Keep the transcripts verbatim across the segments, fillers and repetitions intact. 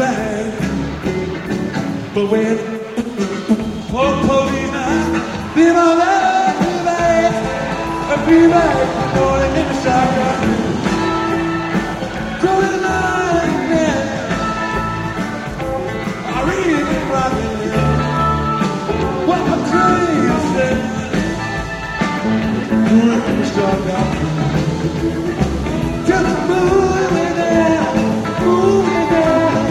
back. But when poor police now, be my love, be back, I'll be back, going in the shotgun. Growing alive again, I really been rocking what my dream said. Going in the shotgun. Just moving down, moving down.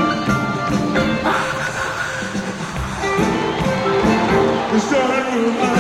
Started with my